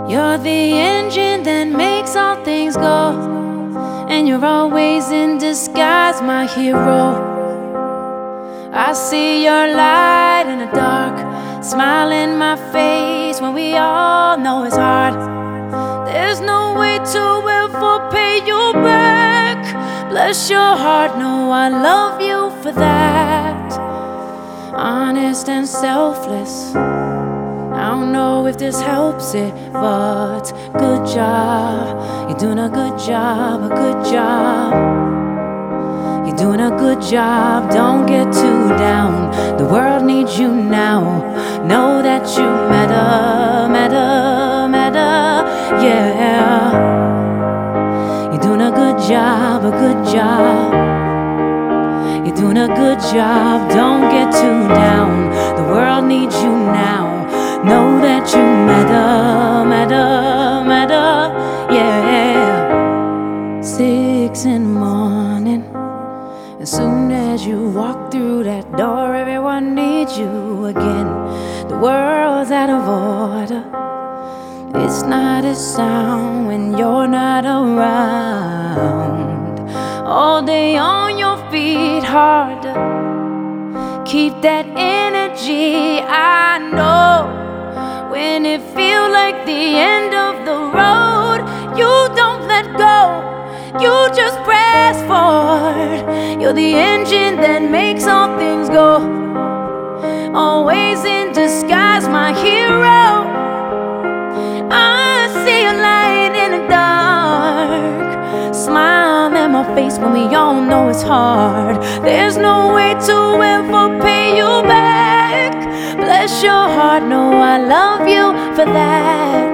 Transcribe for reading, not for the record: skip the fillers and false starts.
You're the engine that makes all things go, and you're always in disguise, my hero. I see your light in the dark, smile in my face when we all know it's hard. There's no way to ever pay you back. Bless your heart, no, I love you for that. Honest and selfless, I don't know if this helps it, but good job. You're doing a good job, a good job. You're doing a good job, don't get too down. The world needs you now. Know that you matter, matter, matter, yeah. You're doing a good job, a good job. You're doing a good job, don't get too down. The world needs you now. Know that you matter, matter, matter, yeah. 6 in the morning, as soon as you walk through that door, everyone needs you again. The world's out of order. It's not a sound when you're not around. All day on your feet, harder. Keep that energy, I know. When it feels like the end of the road, you don't let go, you just press forward. You're the engine that makes all things go, always in disguise, my hero. I see a light in the dark, smile in my face when we all know it's hard. There's no way to ever pay you back. Bless your heart, no, I love you for that.